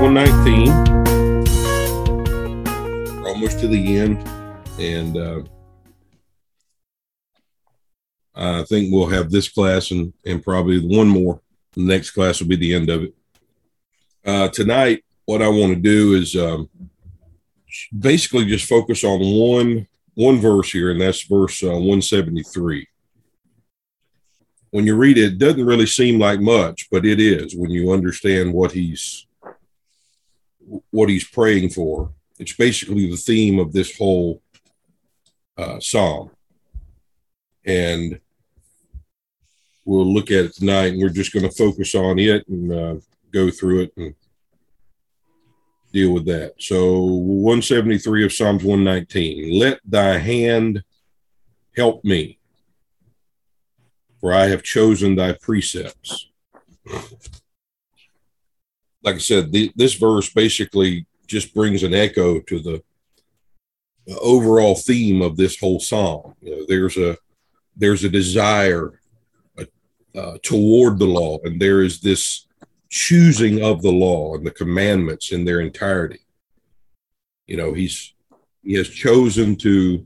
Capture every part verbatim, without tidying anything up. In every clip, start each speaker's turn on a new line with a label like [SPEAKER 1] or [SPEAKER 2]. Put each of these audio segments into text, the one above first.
[SPEAKER 1] one nineteen. We're almost to the end, and uh, I think we'll have this class and, and probably one more. The next class will be the end of it. Uh, tonight, what I want to do is um, basically just focus on one one verse here, and that's verse uh, one seventy-three. When you read it, it doesn't really seem like much, but it is when you understand what he's what he's praying for. It's basically the theme of this whole uh, psalm. And we'll look at it tonight, and we're just going to focus on it and uh, go through it and deal with that. So one seventy-three of Psalms one nineteen, let thy hand help me, for I have chosen thy precepts. Like I said, the, this verse basically just brings an echo to the, the overall theme of this whole psalm. You know, there's a there's a desire uh, uh, toward the law, and there is this choosing of the law and the commandments in their entirety. You know, he's he has chosen to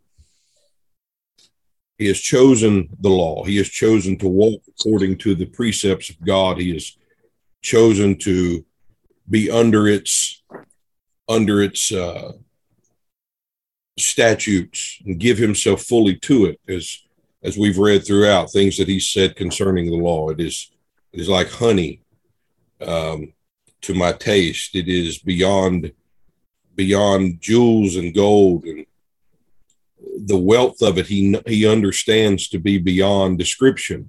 [SPEAKER 1] he has chosen the law. He has chosen to walk according to the precepts of God. He has chosen to be under its under its uh, statutes and give himself fully to it, as as we've read throughout things that he said concerning the law. It is it is like honey um, to my taste. It is beyond beyond jewels and gold, and the wealth of it he he understands to be beyond description.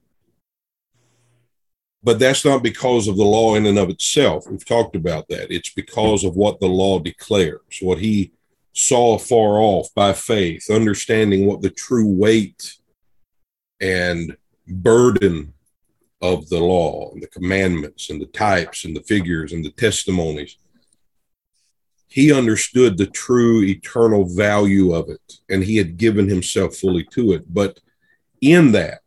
[SPEAKER 1] But that's not because of the law in and of itself. We've talked about that. It's because of what the law declares, what he saw far off by faith, understanding what the true weight and burden of the law and the commandments and the types and the figures and the testimonies. He understood the true eternal value of it, and he had given himself fully to it. But in that,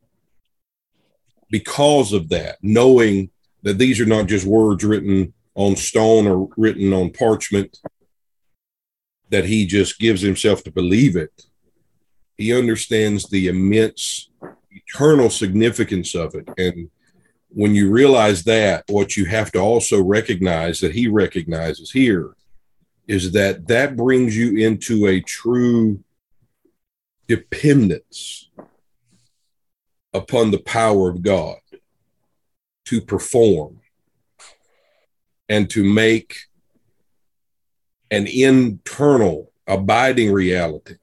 [SPEAKER 1] because of that, knowing that these are not just words written on stone or written on parchment, that he just gives himself to believe it, he understands the immense eternal significance of it. And when you realize that, what you have to also recognize that he recognizes here is that that brings you into a true dependence upon the power of God to perform and to make an internal abiding reality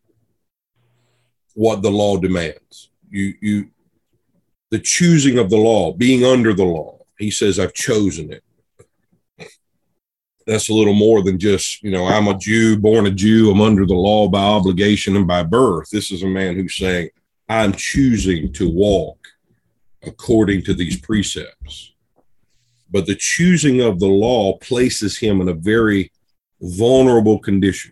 [SPEAKER 1] what the law demands. You, you, the choosing of the law, being under the law. He says, I've chosen it. That's a little more than just, you know, I'm a Jew, born a Jew, I'm under the law by obligation and by birth. This is a man who's saying, I'm choosing to walk according to these precepts. But the choosing of the law places him in a very vulnerable condition.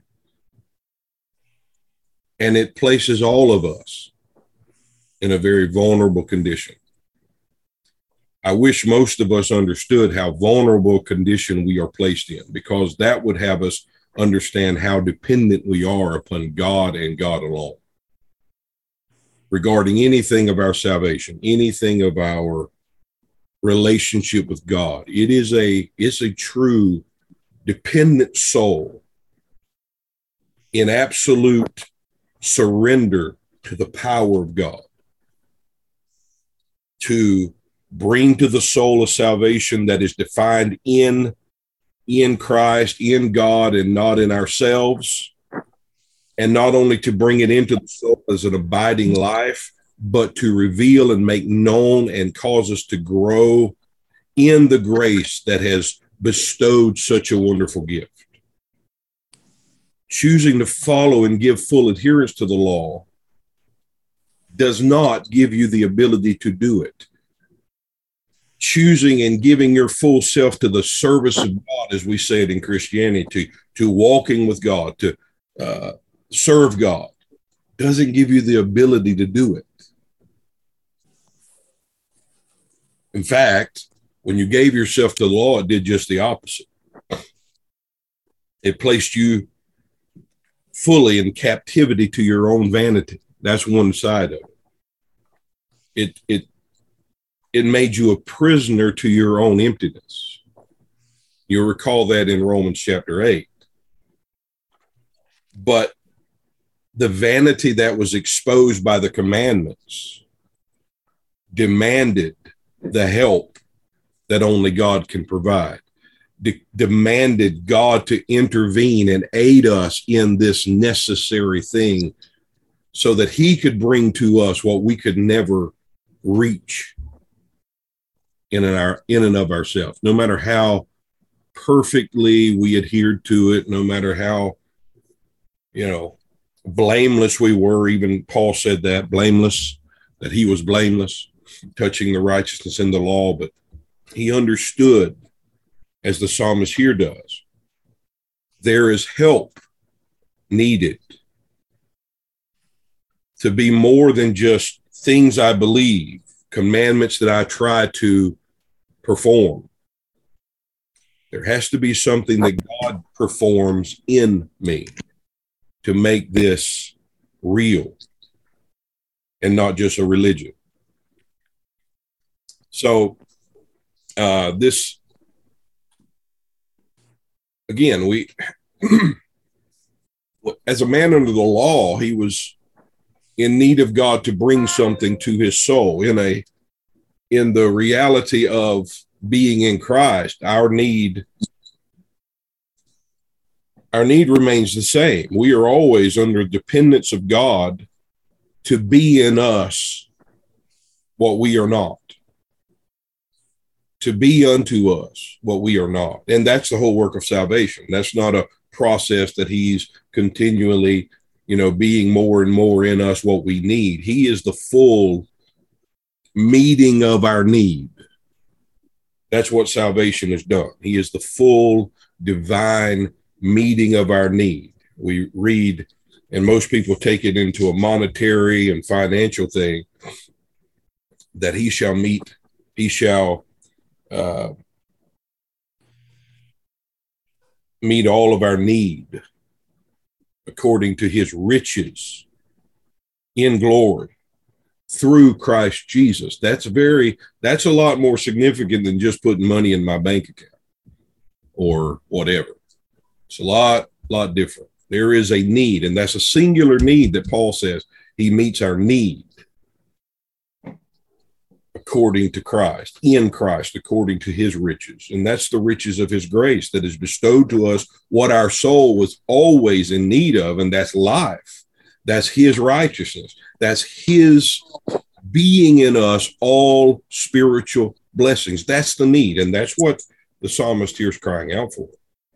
[SPEAKER 1] And it places all of us in a very vulnerable condition. I wish most of us understood how vulnerable condition we are placed in, because that would have us understand how dependent we are upon God and God alone. Regarding anything of our salvation, anything of our relationship with God, it is a, it's a true dependent soul in absolute surrender to the power of God, to bring to the soul a salvation that is defined in, in Christ, in God, and not in ourselves. And not only to bring it into the soul as an abiding life, but to reveal and make known and cause us to grow in the grace that has bestowed such a wonderful gift. Choosing to follow and give full adherence to the law does not give you the ability to do it. Choosing and giving your full self to the service of God, as we say it in Christianity, to, to walking with God, to uh, serve God, doesn't give you the ability to do it. In fact, When you gave yourself to the law, it did just the opposite. It placed you fully in captivity to your own vanity. That's one side of it. It it it made you a prisoner to your own emptiness. You'll recall that in Romans chapter eight. But the vanity that was exposed by the commandments demanded the help that only God can provide. De- demanded God to intervene and aid us in this necessary thing so that he could bring to us what we could never reach in and, our, in and of ourselves, no matter how perfectly we adhered to it, no matter how, you know, blameless we were. Even Paul said that, blameless, that he was blameless, touching the righteousness in the law, but he understood, as the psalmist here does, there is help needed to be more than just things I believe, commandments that I try to perform. There has to be something that God performs in me to make this real and not just a religion. So uh, this, again, we, as a man under the law, he was in need of God to bring something to his soul. In a, in the reality of being in Christ, our need, our need remains the same. We are always under dependence of God to be in us what we are not, to be unto us what we are not. And that's the whole work of salvation. That's not a process that he's continually, you know, being more and more in us what we need. He is the full meeting of our need. That's what salvation has done. He is the full divine meeting of our need. We read, and most people take it into a monetary and financial thing, that he shall meet, he shall uh, meet all of our need according to his riches in glory through Christ Jesus. That's very, that's a lot more significant than just putting money in my bank account or whatever. It's a lot, lot different. There is a need, and that's a singular need that Paul says he meets our need according to Christ, in Christ, according to his riches. And that's the riches of his grace that is bestowed to us, what our soul was always in need of, and that's life. That's his righteousness. That's his being in us all spiritual blessings. That's the need, and that's what the psalmist here is crying out for.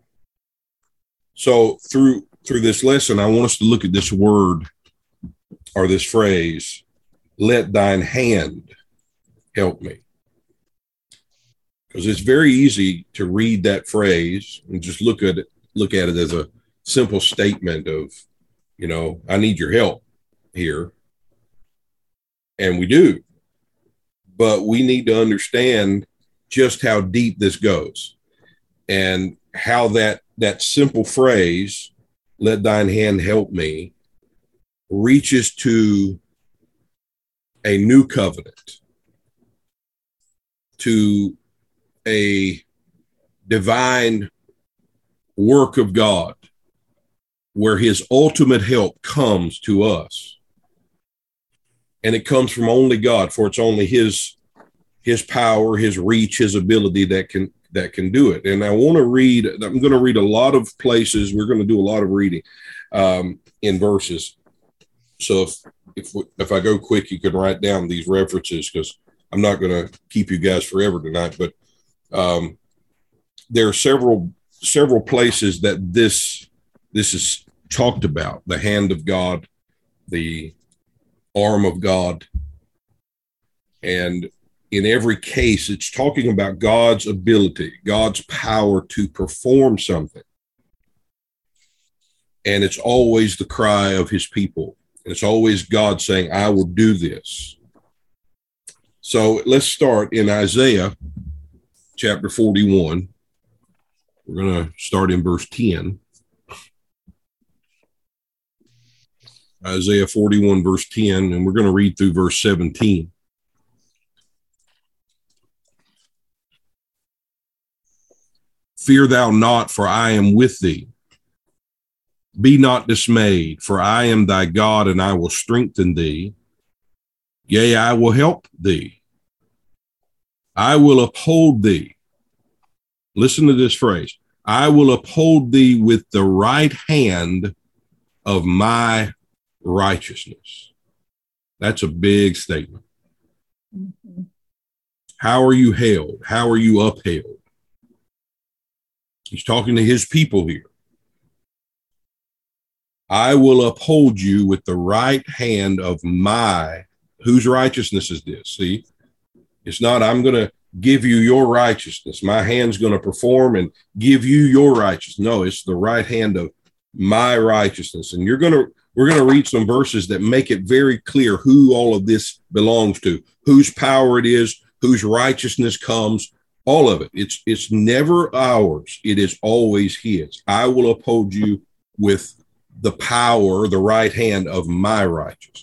[SPEAKER 1] So through through this lesson, I want us to look at this word or this phrase, let thine hand help me. Because it's very easy to read that phrase and just look at it, look at it as a simple statement of, you know, I need your help here. And we do. But we need to understand just how deep this goes and how that that simple phrase, let thine hand help me, reaches to a new covenant, to a divine work of God, where his ultimate help comes to us. And it comes from only God, for it's only his, his power, his reach, his ability that can that can do it. And I want to read, I'm going to read a lot of places. We're going to do a lot of reading um, in verses. So if, if, if I go quick, you can write down these references, because I'm not going to keep you guys forever tonight, but um, there are several, several places that this, this is talked about: the hand of God, the arm of God. And in every case, it's talking about God's ability, God's power to perform something. And it's always the cry of his people. And it's always God saying, I will do this. So let's start in Isaiah chapter forty-one. We're going to start in verse ten. Isaiah forty-one, verse ten, and we're going to read through verse seventeen. Fear thou not, for I am with thee. Be not dismayed, for I am thy God, and I will strengthen thee. Yea, I will help thee. I will uphold thee. Listen to this phrase. I will uphold thee with the right hand of my righteousness. That's a big statement. Mm-hmm. How are you held? How are you upheld? He's talking to his people here. I will uphold you with the right hand of my, whose righteousness is this? See, it's not, I'm going to give you your righteousness. My hand's going to perform and give you your righteousness. No, it's the right hand of my righteousness. And you're going to, we're going to read some verses that make it very clear who all of this belongs to, whose power it is, whose righteousness comes, all of it. It's, it's never ours. It is always his. I will uphold you with the power, the right hand of my righteousness.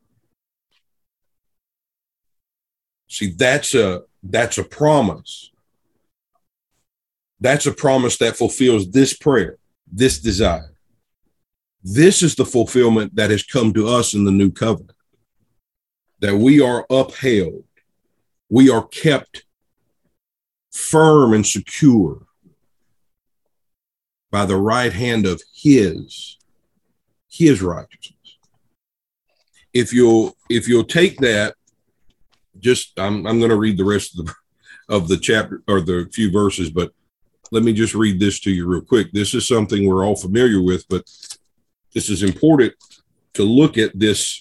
[SPEAKER 1] See, that's a, that's a promise. That's a promise that fulfills this prayer, this desire. This is the fulfillment that has come to us in the new covenant, that we are upheld. We are kept firm and secure by the right hand of his his righteousness. If you'll, if you'll take that, just, I'm, I'm going to read the rest of the, of the chapter or the few verses, but let me just read this to you real quick. This is something we're all familiar with, but this is important to look at this,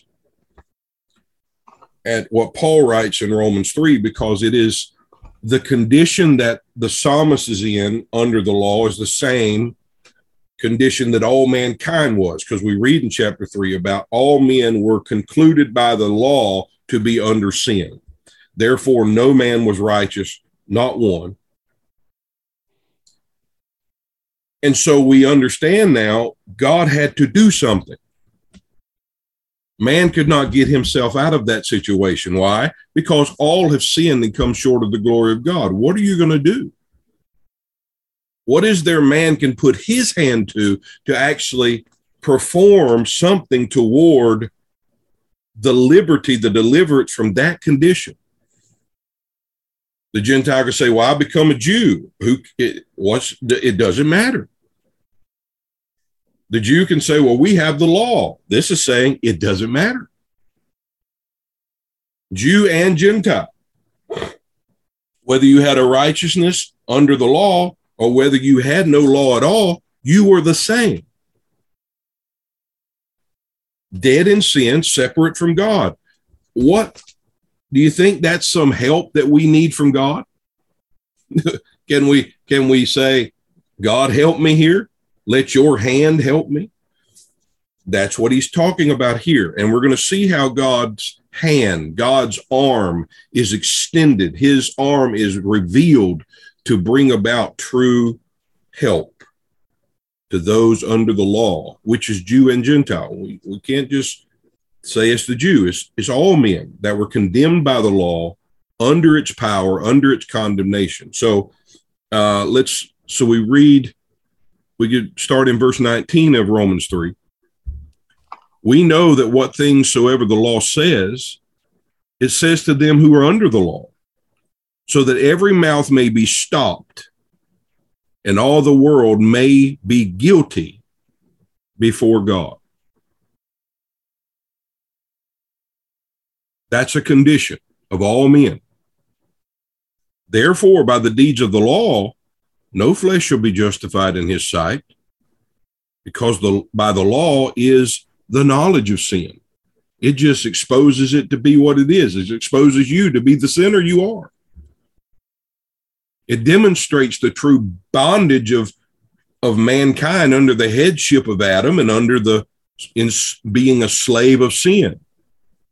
[SPEAKER 1] at what Paul writes in Romans three, because it is the condition that the psalmist is in under the law is the same condition that all mankind was, because we read in chapter three about all men were concluded by the law to be under sin. Therefore, no man was righteous, not one. And so we understand now God had to do something. Man could not get himself out of that situation. Why? Because all have sinned and come short of the glory of God. What are you going to do? What is there man can put his hand to to actually perform something toward the liberty, the deliverance from that condition? The Gentile can say, well, I become a Jew. Who it, what's, it doesn't matter. The Jew can say, well, we have the law. This is saying it doesn't matter. Jew and Gentile. Whether you had a righteousness under the law or whether you had no law at all, you were the same. Dead in sin, separate from God. What do you think that's some help that we need from God? Can we, can we say, God, help me here? Let your hand help me. That's what he's talking about here. And we're going to see how God's hand, God's arm is extended. His arm is revealed to bring about true help to those under the law, which is Jew and Gentile. We, we can't just say it's the Jew. It's, it's all men that were condemned by the law, under its power, under its condemnation. So uh, let's, so we read, we could start in verse nineteen of Romans three. We know that what things soever the law says, it says to them who are under the law, so that every mouth may be stopped and all the world may be guilty before God. That's a condition of all men. Therefore, by the deeds of the law, no flesh shall be justified in his sight, because the, by the law is the knowledge of sin. It just exposes it to be what it is. It exposes you to be the sinner you are. It demonstrates the true bondage of, of mankind under the headship of Adam and under the in being a slave of sin.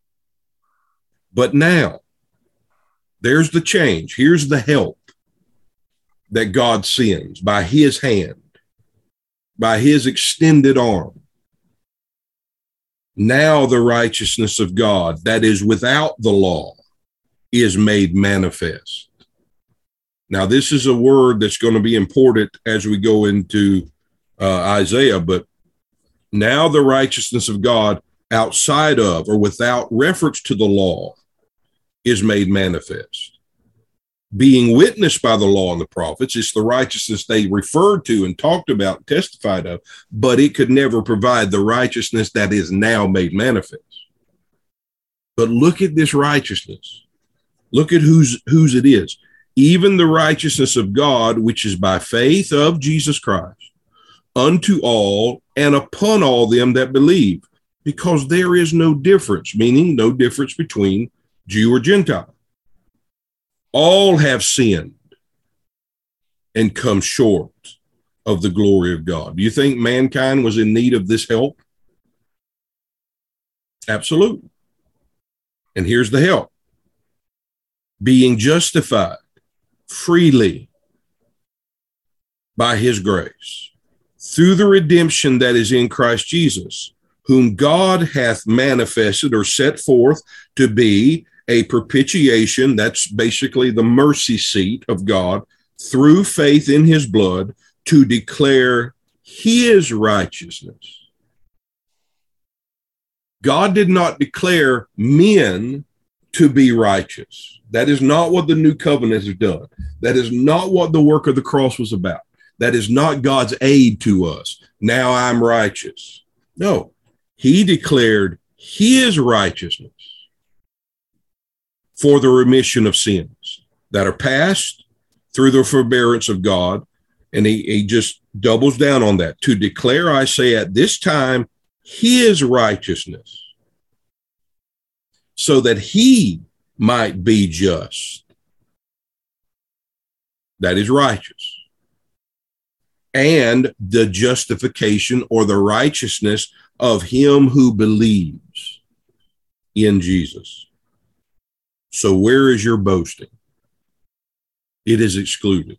[SPEAKER 1] But now, there's the change. Here's the help. that God sends by his hand, by his extended arm. Now the righteousness of God that is without the law is made manifest. Now, this is a word that's going to be important as we go into uh, Isaiah, but now the righteousness of God outside of or without reference to the law is made manifest. Being witnessed by the law and the prophets, it's the righteousness they referred to and talked about and testified of, but it could never provide the righteousness that is now made manifest. But look at this righteousness. Look at whose, whose it is. Even the righteousness of God, which is by faith of Jesus Christ, unto all and upon all them that believe, because there is no difference, meaning no difference between Jew or Gentile. All have sinned and come short of the glory of God. Do you think mankind was in need of this help? Absolutely. And here's the help. Being justified freely by his grace through the redemption that is in Christ Jesus, whom God hath manifested or set forth to be a propitiation, that's basically the mercy seat of God, through faith in his blood, to declare his righteousness. God did not declare men to be righteous. That is not what the new covenant has done. That is not what the work of the cross was about. That is not God's aid to us. Now I'm righteous. No, he declared his righteousness for the remission of sins that are past through the forbearance of God. And he, he just doubles down on that. To declare, I say, at this time, his righteousness, so that he might be just. That is righteous. And the justification or the righteousness of him who believes in Jesus. So where is your boasting? It is excluded.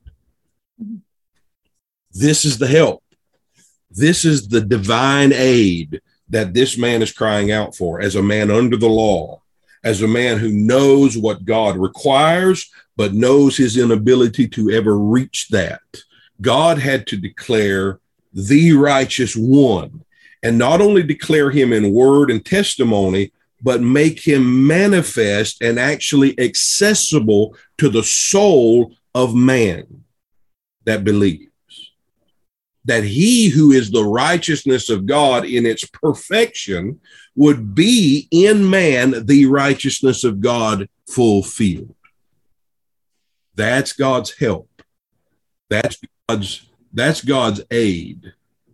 [SPEAKER 1] This is the help. This is the divine aid that this man is crying out for as a man under the law, as a man who knows what God requires, but knows his inability to ever reach that. God had to declare the righteous one, and not only declare him in word and testimony, but make him manifest and actually accessible to the soul of man that believes. That he who is the righteousness of God in its perfection would be in man the righteousness of God fulfilled. That's God's help. That's God's, that's God's aid.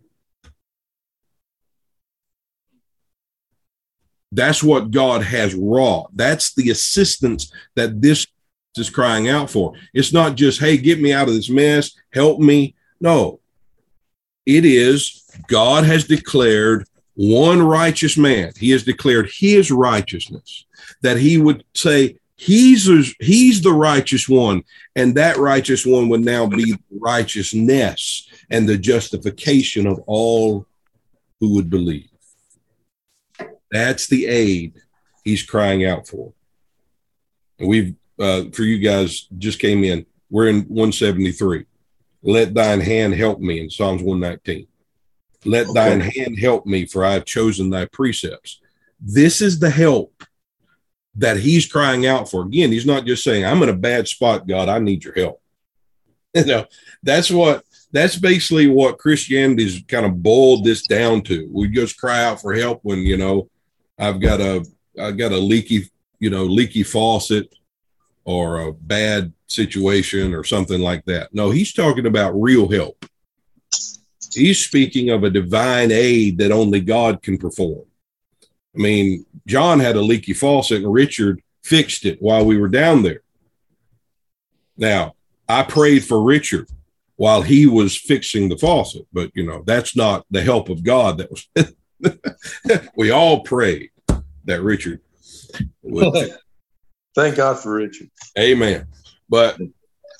[SPEAKER 1] That's what God has wrought. That's the assistance that this is crying out for. It's not just, hey, get me out of this mess, help me. No, it is God has declared one righteous man. He has declared his righteousness, that he would say, he's, he's the righteous one, and that righteous one would now be righteousness and the justification of all who would believe. That's the aid he's crying out for. And we've, uh, for you guys just came in, we're in one seventy-three. Let thine hand help me in Psalms one nineteen. Let okay. thine hand help me, for I have chosen thy precepts. This is the help that he's crying out for. Again, he's not just saying, I'm in a bad spot, God, I need your help. You know, that's what, that's basically what Christianity's kind of boiled this down to. We just cry out for help when, you know, I've got a, I've got a leaky, you know, leaky faucet or a bad situation or something like that. No, he's talking about real help. He's speaking of a divine aid that only God can perform. I mean, John had a leaky faucet and Richard fixed it while we were down there. Now, I prayed for Richard while he was fixing the faucet, but you know, that's not the help of God. That was, we all prayed that Richard would.
[SPEAKER 2] Thank God for Richard.
[SPEAKER 1] Amen. But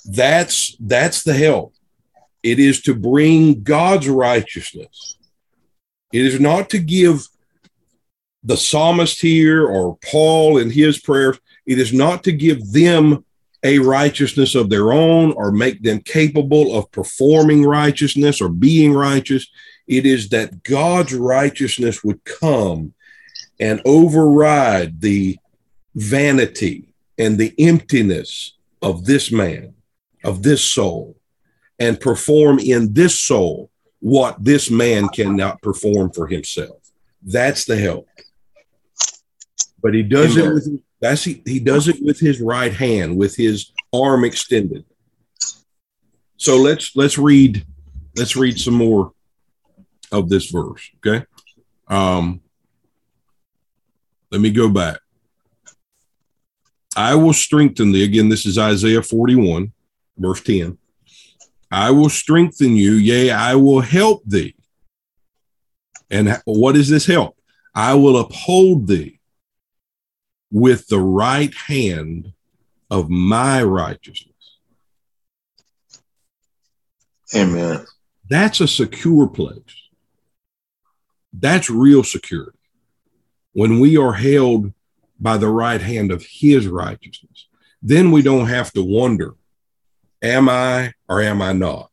[SPEAKER 1] That's that's the help. It is to bring God's righteousness. It is not to give the psalmist here or Paul in his prayers. It is not to give them a righteousness of their own or make them capable of performing righteousness or being righteous. It is that God's righteousness would come and override the vanity and the emptiness of this man, of this soul, and perform in this soul what this man cannot perform for himself. That's the help. But he does Amen. it with that's he, he does it with his right hand, with his arm extended. So let's let's read let's read some more of this verse. Okay. Um, let me go back. I will strengthen thee. Again, this is Isaiah forty-one, verse ten. I will strengthen you, yea, I will help thee. And what is this help? I will uphold thee with the right hand of my righteousness.
[SPEAKER 2] Amen.
[SPEAKER 1] That's a secure place. That's real security. When we are held by the right hand of his righteousness, then we don't have to wonder, am I or am I not?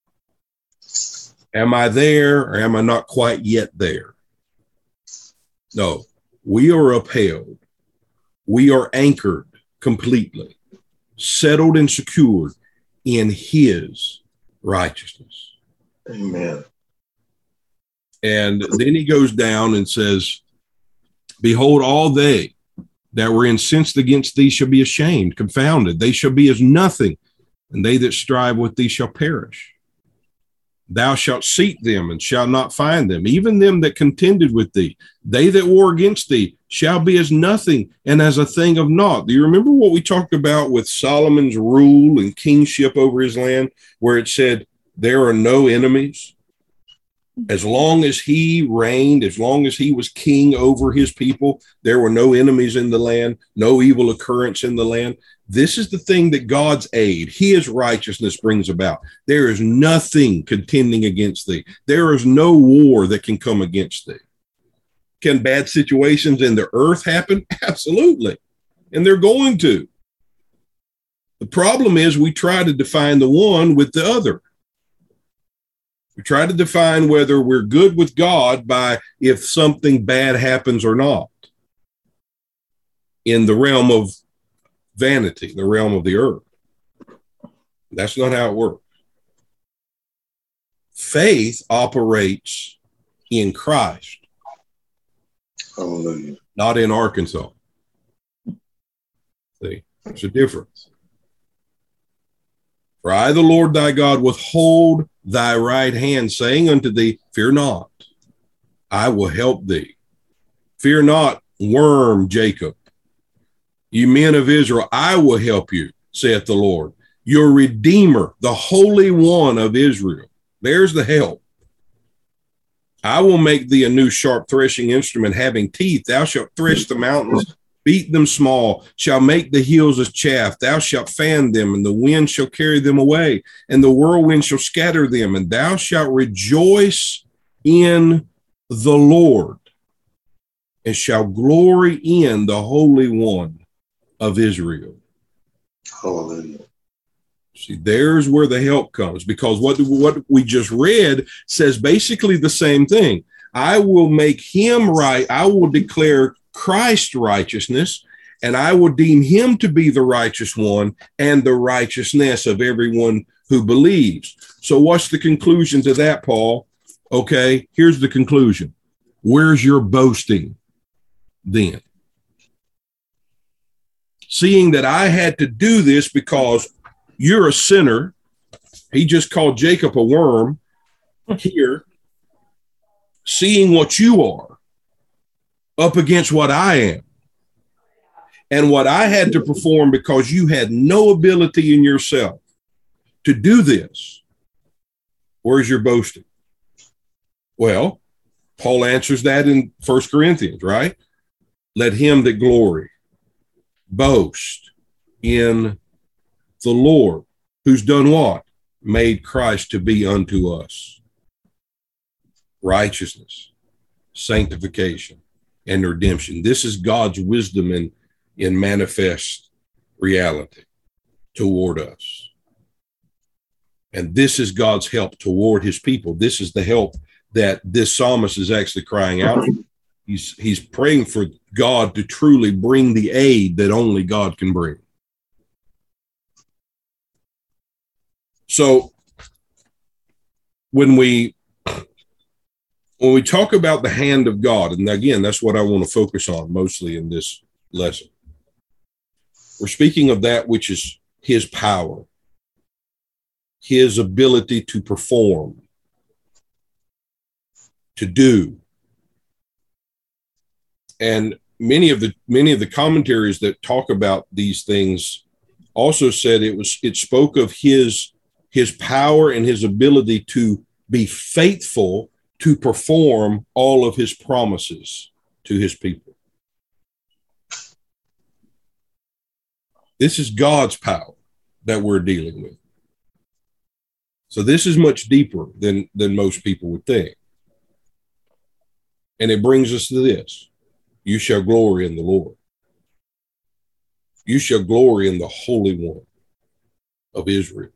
[SPEAKER 1] Am I there or am I not quite yet there? No, we are upheld. We are anchored completely, settled and secured in his righteousness.
[SPEAKER 2] Amen.
[SPEAKER 1] And then he goes down and says, behold, all they that were incensed against thee shall be ashamed, confounded. They shall be as nothing, and they that strive with thee shall perish. Thou shalt seek them and shalt not find them, even them that contended with thee. They that war against thee shall be as nothing and as a thing of naught. Do you remember what we talked about with Solomon's rule and kingship over his land, where it said there are no enemies? As long as he reigned, as long as he was king over his people, there were no enemies in the land, no evil occurrence in the land. This is the thing that God's aid, his righteousness brings about. There is nothing contending against thee. There is no war that can come against thee. Can bad situations in the earth happen? Absolutely. And they're going to. The problem is we try to define the one with the other. We try to define whether we're good with God by if something bad happens or not in the realm of vanity, the realm of the earth. That's not how it works. Faith operates in Christ.
[SPEAKER 2] Hallelujah.
[SPEAKER 1] Not in Arkansas. See, there's a difference. For I, the Lord thy God, withhold thy right hand, saying unto thee, fear not, I will help thee. Fear not, worm Jacob. You men of Israel, I will help you, saith the Lord, your Redeemer, the Holy One of Israel. There's the help. I will make thee a new sharp threshing instrument having teeth. Thou shalt thresh the mountains, beat them small, shall make the hills as chaff. Thou shalt fan them, and the wind shall carry them away, and the whirlwind shall scatter them, and thou shalt rejoice in the Lord, and shall glory in the Holy One of Israel.
[SPEAKER 2] Hallelujah.
[SPEAKER 1] See, there's where the help comes, because what, what we just read says basically the same thing. I will make him right. I will declare Christ's righteousness, and I will deem him to be the righteous one and the righteousness of everyone who believes. So what's the conclusion to that, Paul? Okay, here's the conclusion. Where's your boasting then? Seeing that I had to do this because you're a sinner. He just called Jacob a worm here. Seeing what you are up against what I am and what I had to perform because you had no ability in yourself to do this. Where's your boasting? Well, Paul answers that in First Corinthians, right? Let him that glory boast in the Lord. who's done what? Made Christ to be unto us righteousness, sanctification, and redemption. This is God's wisdom in, in manifest reality toward us. And this is God's help toward his people. This is the help that this psalmist is actually crying out for. He's, he's praying for God to truly bring the aid that only God can bring. So when we when we talk about the hand of God, and again, that's what I want to focus on mostly in this lesson. We're speaking of that which is his power, his ability to perform, to do. And many of the many of the commentaries that talk about these things also said it was it spoke of his his power and his ability to be faithful to perform all of his promises to his people. This is God's power that we're dealing with. So this is much deeper than, than most people would think. And it brings us to this. You shall glory in the Lord. You shall glory in the Holy One of Israel.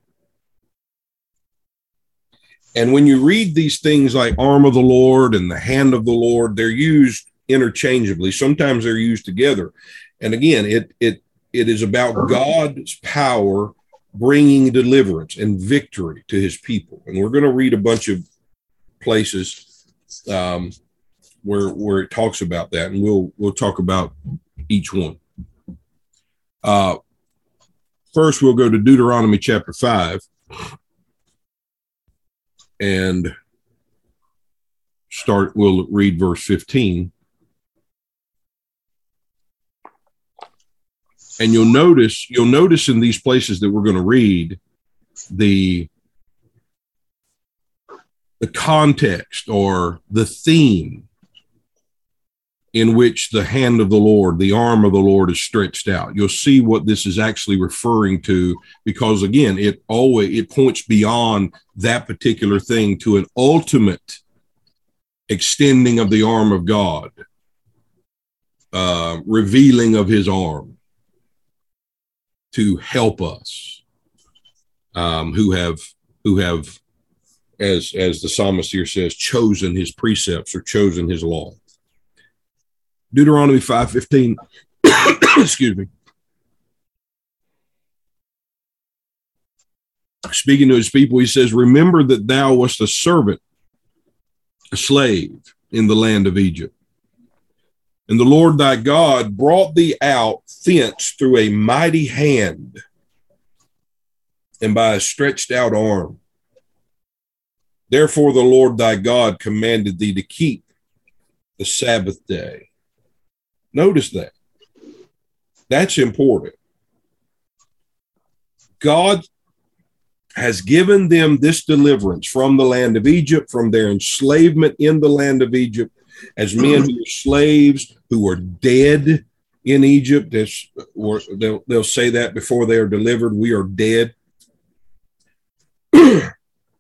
[SPEAKER 1] And when you read these things like arm of the Lord and the hand of the Lord, they're used interchangeably. Sometimes they're used together. And again, it it it is about God's power bringing deliverance and victory to his people. And we're going to read a bunch of places um, where where it talks about that, and we'll we'll talk about each one. Uh, first, we'll go to Deuteronomy chapter five. And start, we'll read verse fifteen. And you'll notice, you'll notice in these places that we're going to read the, the context or the theme in which the hand of the Lord, the arm of the Lord is stretched out. You'll see what this is actually referring to, because again, it always, it points beyond that particular thing to an ultimate extending of the arm of God, uh, revealing of his arm to help us, um, who have, who have, as, as the psalmist here says, chosen his precepts or chosen his law. Deuteronomy five fifteen, excuse me. Speaking to his people, he says, remember that thou wast a servant, a slave in the land of Egypt. And the Lord thy God brought thee out thence through a mighty hand and by a stretched out arm. Therefore the Lord thy God commanded thee to keep the Sabbath day. Notice that. That's important. God has given them this deliverance from the land of Egypt, from their enslavement in the land of Egypt, as men who are slaves, who are dead in Egypt. Or they'll, they'll say that before they are delivered, we are dead. And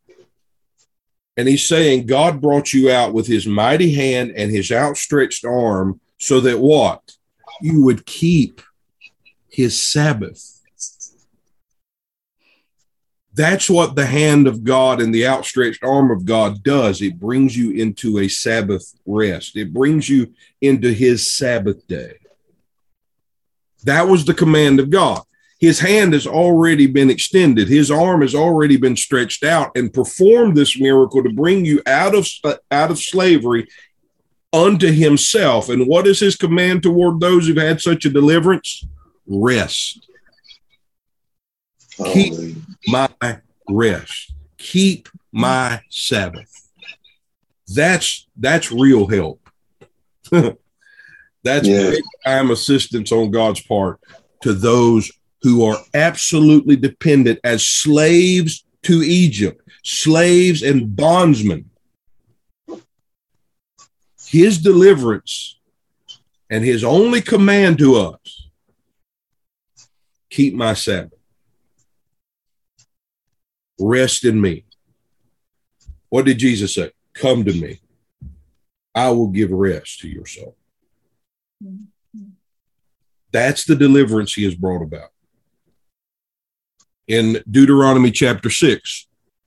[SPEAKER 1] he's saying God brought you out with his mighty hand and his outstretched arm, so that what? You would keep his Sabbath. That's what the hand of God and the outstretched arm of God does. It brings you into a Sabbath rest. It brings you into his Sabbath day. That was the command of God. His hand has already been extended. His arm has already been stretched out and performed this miracle to bring you out of, out of slavery unto himself. And what is his command toward those who've had such a deliverance? Rest. Oh, keep my rest. Keep my Sabbath. That's that's real help. That's yeah. big time assistance on God's part to those who are absolutely dependent as slaves to Egypt, slaves and bondsmen. His deliverance and his only command to us, keep my Sabbath. Rest in me. What did Jesus say? Come to me. I will give rest to your soul. That's the deliverance he has brought about. In Deuteronomy chapter six,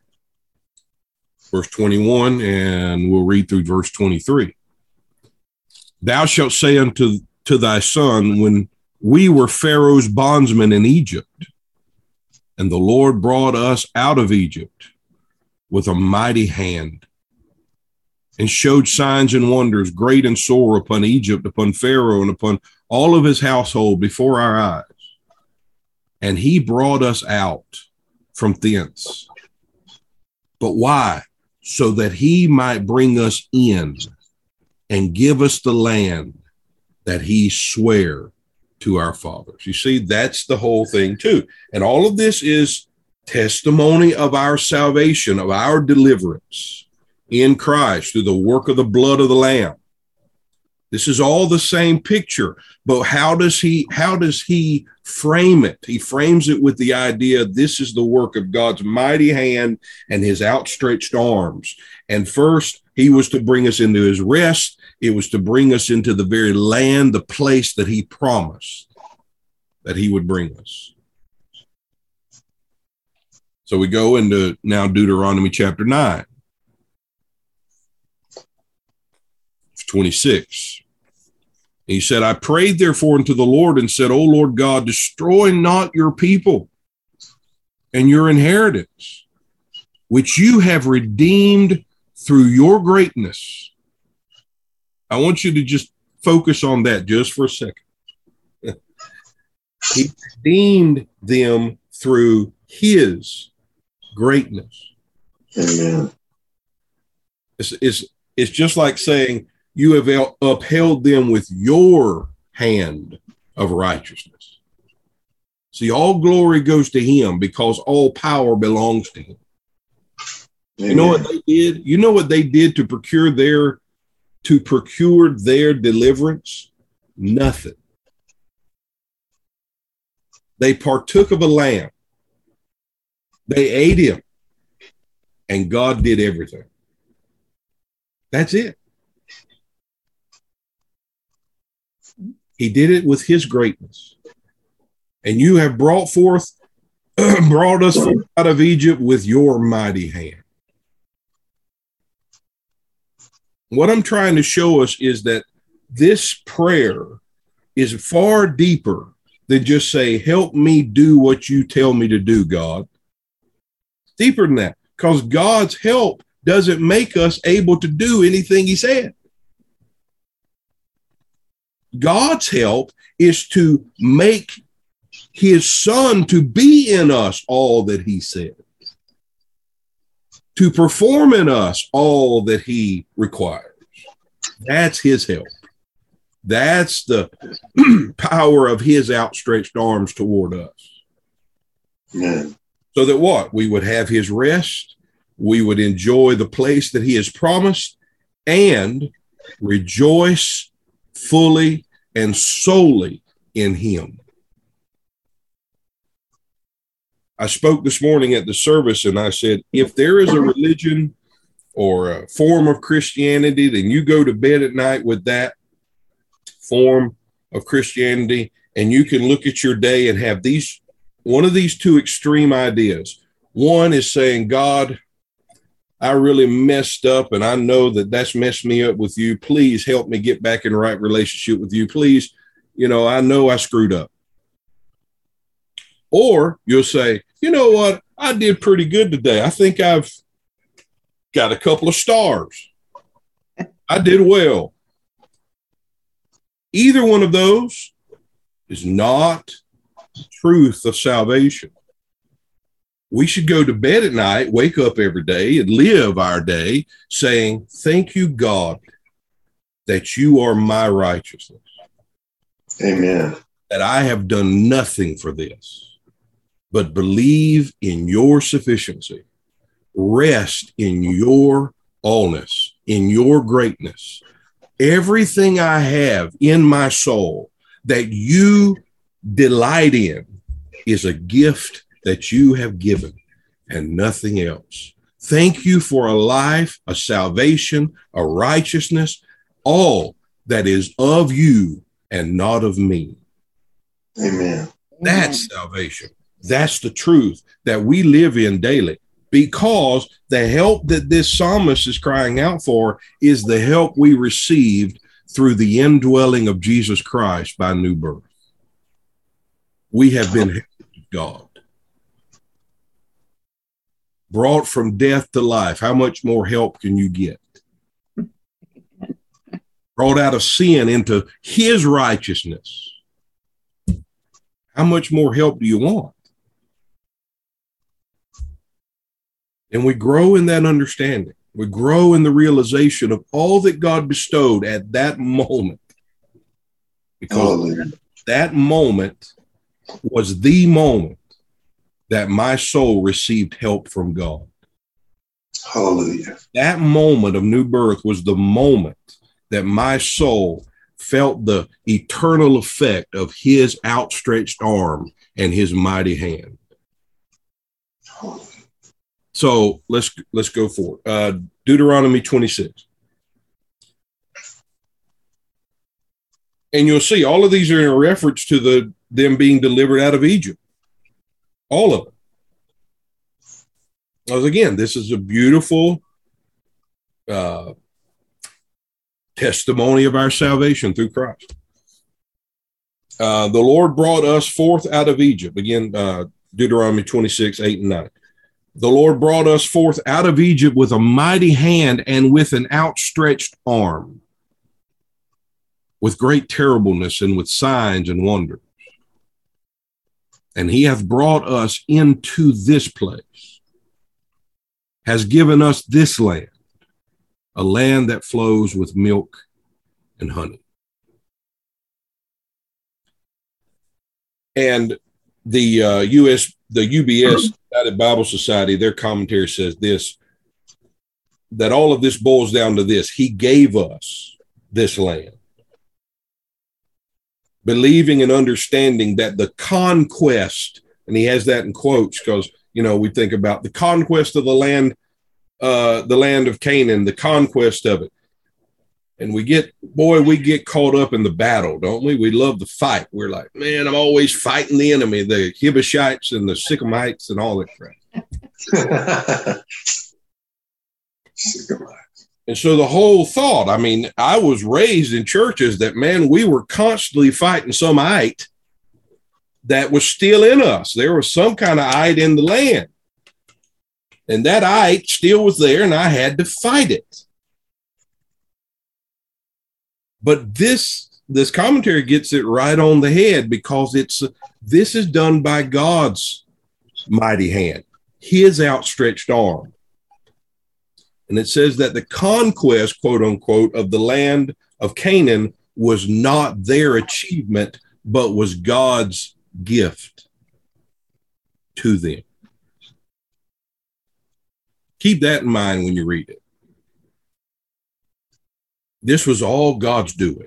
[SPEAKER 1] verse twenty-one, and we'll read through verse twenty-three. Thou shalt say unto to thy son, when we were Pharaoh's bondsmen in Egypt, and the Lord brought us out of Egypt with a mighty hand, and showed signs and wonders great and sore upon Egypt, upon Pharaoh, and upon all of his household before our eyes. And he brought us out from thence. But why? So that he might bring us in and give us the land that he sware to our fathers. You see, that's the whole thing too. And all of this is testimony of our salvation, of our deliverance in Christ through the work of the blood of the Lamb. This is all the same picture, but how does he, how does he frame it? He frames it with the idea this is the work of God's mighty hand and his outstretched arms. And first, he was to bring us into his rest. It was to bring us into the very land, the place that he promised that he would bring us. So we go into now Deuteronomy chapter nine, twenty-six. He said, I prayed therefore unto the Lord and said, O Lord God, destroy not your people and your inheritance, which you have redeemed through your greatness. I want you to just focus on that just for a second. He redeemed them through his greatness.
[SPEAKER 2] Amen.
[SPEAKER 1] It's, it's, it's just like saying, you have upheld them with your hand of righteousness. See, all glory goes to him because all power belongs to him. Amen. You know what they did? You know what they did to procure their, to procure their deliverance? Nothing. They partook of a lamb. They ate him. And God did everything. That's it. He did it with his greatness. And you have brought forth, brought us forth out of Egypt with your mighty hand. What I'm trying to show us is that this prayer is far deeper than just say, help me do what you tell me to do, God. It's deeper than that, because God's help doesn't make us able to do anything he said. God's help is to make his son to be in us all that he said, to perform in us all that he requires. That's his help. That's the power of his outstretched arms toward us.
[SPEAKER 2] Yeah.
[SPEAKER 1] So that what? We would have his rest, we would enjoy the place that he has promised, and rejoice fully and solely in him. I spoke this morning at the service and I said, if there is a religion or a form of Christianity, then you go to bed at night with that form of Christianity, and you can look at your day and have these, one of these two extreme ideas. One is saying, God, I really messed up, and I know that that's messed me up with you. Please help me get back in the right relationship with you. Please, you know, I know I screwed up. Or you'll say, you know what? I did pretty good today. I think I've got a couple of stars. I did well. Either one of those is not the truth of salvation. We should go to bed at night, wake up every day, and live our day saying, thank you, God, that you are my righteousness.
[SPEAKER 2] Amen.
[SPEAKER 1] That I have done nothing for this, but believe in your sufficiency. Rest in your allness, in your greatness. Everything I have in my soul that you delight in is a gift that you have given. and nothing else. Thank you for a life, a salvation, a righteousness, all that is of you and not of me.
[SPEAKER 2] Amen.
[SPEAKER 1] That's salvation. That's the truth that we live in daily, because the help that this psalmist is crying out for is the help we received through the indwelling of Jesus Christ by new birth. We have been helped of God, brought from death to life. How much more help can you get? Brought out of sin into his righteousness. How much more help do you want? And we grow in that understanding. We grow in the realization of all that God bestowed at that moment. Because Hallelujah. That moment was the moment that my soul received help from God.
[SPEAKER 2] Hallelujah.
[SPEAKER 1] That moment of new birth was the moment that my soul felt the eternal effect of his outstretched arm and his mighty hand. So let's let's go for it. Uh, Deuteronomy twenty-six. And you'll see all of these are in reference to the them being delivered out of Egypt. All of them. Because again, this is a beautiful uh, testimony of our salvation through Christ. Uh, the Lord brought us forth out of Egypt. Again, uh, Deuteronomy twenty-six, eight and nine. The Lord brought us forth out of Egypt with a mighty hand and with an outstretched arm, with great terribleness and with signs and wonders. And he hath brought us into this place, has given us this land, a land that flows with milk and honey. And the uh, U S, the U B S, United Bible Society, their commentary says this, that all of this boils down to this: he gave us this land, believing and understanding that the conquest, and he has that in quotes because, you know, we think about the conquest of the land, uh, the land of Canaan, the conquest of it. And we get, boy, we get caught up in the battle, don't we? We love the fight. We're like, man, I'm always fighting the enemy, the Hibishites and the Sychamites and all that crap. And so the whole thought, I mean, I was raised in churches that, man, we were constantly fighting some ite that was still in us. There was some kind of ite in the land. And that ite still was there, and I had to fight it. But this this commentary gets it right on the head, because it's this is done by God's mighty hand, his outstretched arm. And it says that the conquest, quote unquote, of the land of Canaan was not their achievement, but was God's gift to them. Keep that in mind when you read it. This was all God's doing.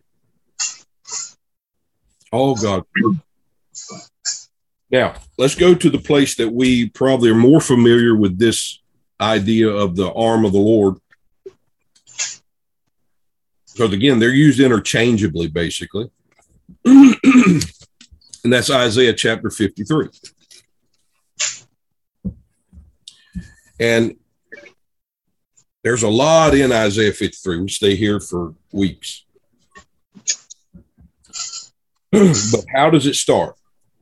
[SPEAKER 1] All God's doing. Now, let's go to the place that we probably are more familiar with this idea of the arm of the Lord. Because again, they're used interchangeably, basically. And that's Isaiah chapter fifty-three. And there's a lot in Isaiah fifty-three. We stay here for weeks. But how does it start?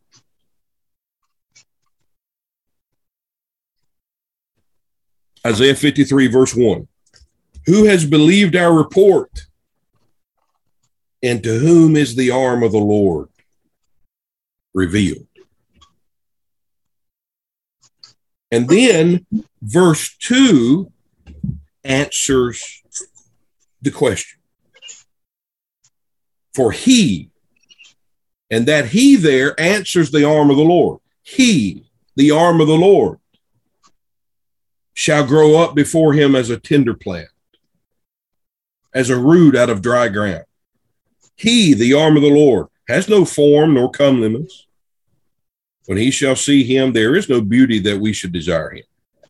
[SPEAKER 1] Isaiah fifty-three, verse one. Who has believed our report? And to whom is the arm of the Lord revealed? And then verse two answers the question. For he, and that he there answers the arm of the Lord. He, the arm of the Lord, shall grow up before him as a tender plant, as a root out of dry ground. He, the arm of the Lord, has no form nor comeliness. When he shall see him, there is no beauty that we should desire him.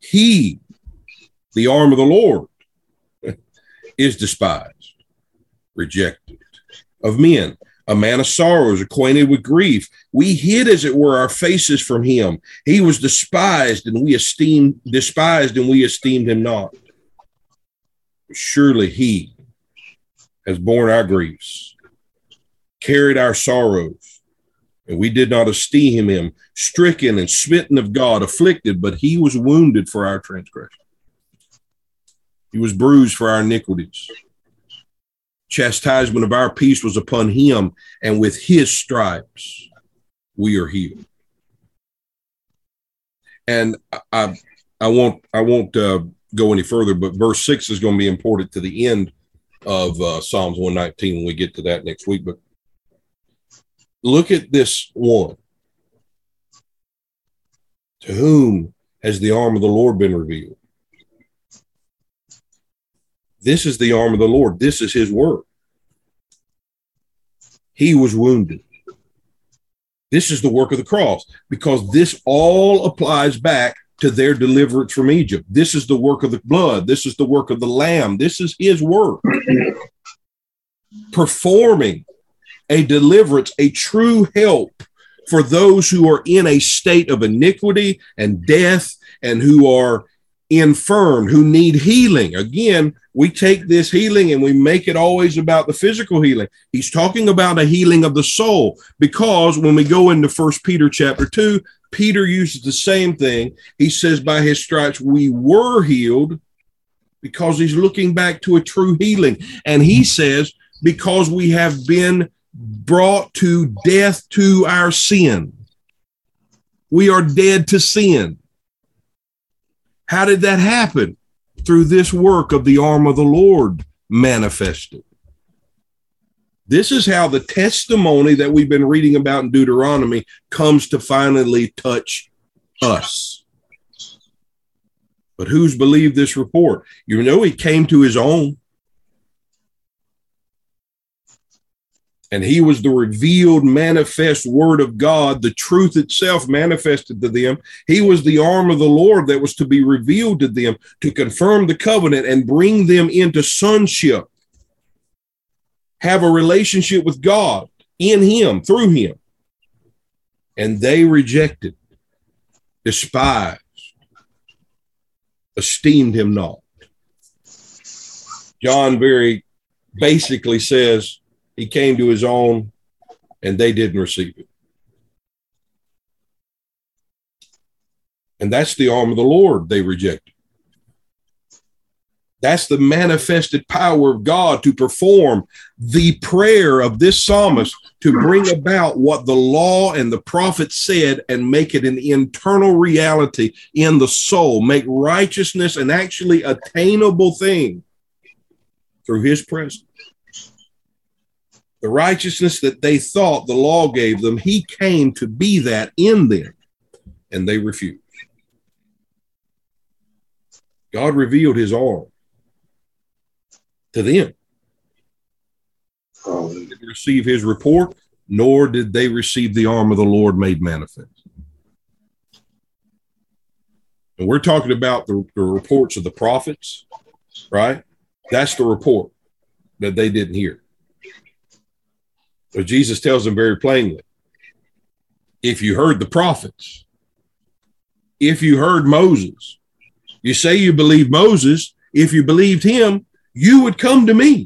[SPEAKER 1] He, the arm of the Lord, is despised, rejected of men, a man of sorrows, acquainted with grief. We hid, as it were, our faces from him. He was despised, and we esteemed despised, and we esteemed him not. Surely he has borne our griefs, carried our sorrows, and we did not esteem him, stricken and smitten of God, afflicted, but he was wounded for our transgression. He was bruised for our iniquities. Chastisement of our peace was upon him, and with his stripes we are healed. And I, I won't, I won't uh, go any further, but verse six is going to be important to the end of uh, Psalms one nineteen when we get to that next week. But look at this one. To whom has the arm of the Lord been revealed? This is the arm of the Lord. This is his work. He was wounded. This is the work of the cross, because this all applies back to their deliverance from Egypt. This is the work of the blood. This is the work of the Lamb. This is his work. Performing a deliverance, a true help for those who are in a state of iniquity and death and who are infirm, who need healing. Again, we take this healing and we make it always about the physical healing. He's talking about a healing of the soul, because when we go into First Peter chapter two, Peter uses the same thing. He says, by his stripes we were healed, because he's looking back to a true healing. And he says, because we have been brought to death to our sin. We are dead to sin. How did that happen? Through this work of the arm of the Lord manifested. This is how the testimony that we've been reading about in Deuteronomy comes to finally touch us. But who's believed this report? You know, he came to his own. And he was the revealed, manifest word of God, the truth itself manifested to them. He was the arm of the Lord that was to be revealed to them to confirm the covenant and bring them into sonship. Have a relationship with God in him, through him. And they rejected, despised, esteemed him not. John very basically says, he came to his own, and they didn't receive it. And that's the arm of the Lord they rejected. That's the manifested power of God to perform the prayer of this psalmist to bring about what the law and the prophets said and make it an internal reality in the soul, make righteousness an actually attainable thing through his presence. The righteousness that they thought the law gave them, he came to be that in them, and they refused. God revealed his arm to them.
[SPEAKER 2] Oh.
[SPEAKER 1] They didn't receive his report, nor did they receive the arm of the Lord made manifest. And we're talking about the, the reports of the prophets, right? That's the report that they didn't hear. So Jesus tells them very plainly, if you heard the prophets, if you heard Moses, you say you believe Moses, if you believed him, you would come to me.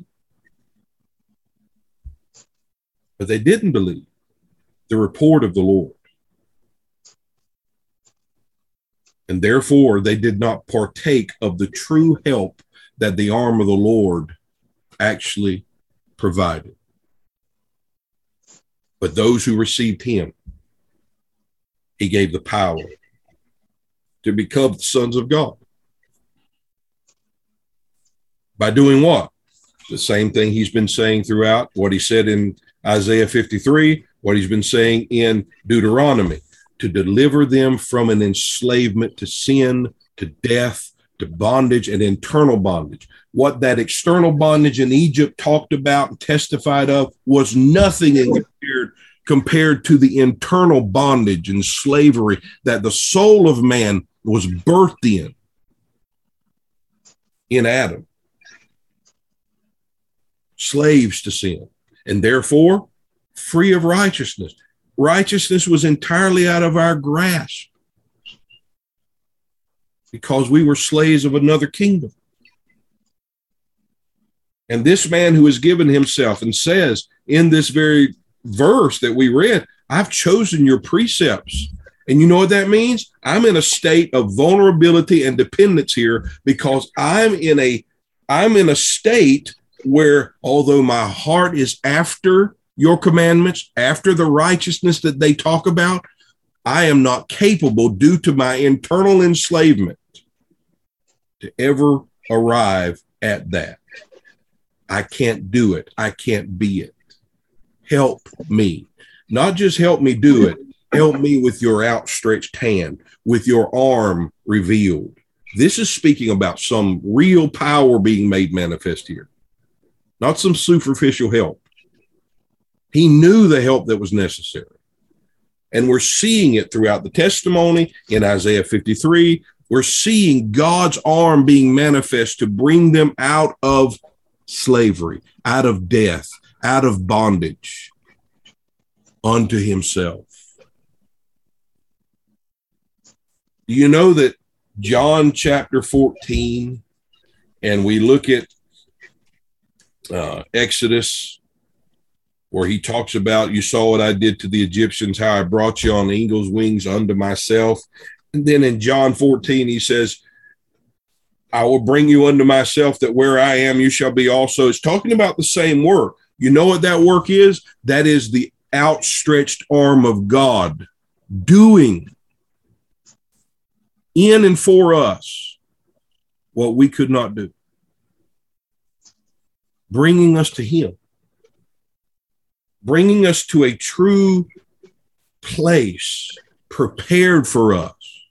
[SPEAKER 1] But they didn't believe the report of the Lord. And therefore, they did not partake of the true help that the arm of the Lord actually provided. But those who received him, he gave the power to become the sons of God. By doing what? The same thing he's been saying throughout, what he said in Isaiah fifty-three, what he's been saying in Deuteronomy, to deliver them from an enslavement to sin, to death, to bondage and internal bondage. What that external bondage in Egypt talked about and testified of was nothing compared, compared to the internal bondage and slavery that the soul of man was birthed in in Adam, slaves to sin, and therefore free of righteousness. Righteousness was entirely out of our grasp because we were slaves of another kingdom. And this man who has given himself and says in this very verse that we read, I've chosen your precepts. And you know what that means? I'm in a state of vulnerability and dependence here because I'm in a, I'm in a state where although my heart is after your commandments, after the righteousness that they talk about, I am not capable due to my internal enslavement to ever arrive at that. I can't do it. I can't be it. Help me. Not just help me do it. Help me with your outstretched hand, with your arm revealed. This is speaking about some real power being made manifest here, not some superficial help. He knew the help that was necessary. And we're seeing it throughout the testimony in Isaiah fifty-three. We're seeing God's arm being manifest to bring them out of slavery, out of death, out of bondage unto himself. Do you know that John chapter fourteen, and we look at uh, Exodus, where he talks about, you saw what I did to the Egyptians, how I brought you on eagle's wings unto myself. And then in John fourteen, he says, I will bring you unto myself, that where I am, you shall be also. It's talking about the same work. You know what that work is? That is the outstretched arm of God doing in and for us what we could not do, bringing us to him, bringing us to a true place prepared for us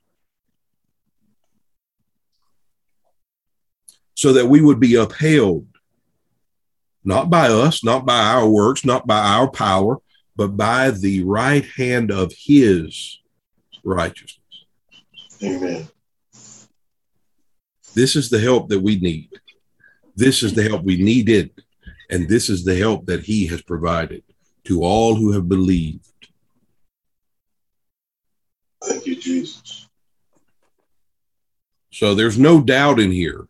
[SPEAKER 1] so that we would be upheld, not by us, not by our works, not by our power, but by the right hand of his righteousness.
[SPEAKER 2] Amen.
[SPEAKER 1] This is the help that we need. This is the help we needed. And this is the help that he has provided to all who have believed.
[SPEAKER 2] Thank you, Jesus.
[SPEAKER 1] So there's no doubt in here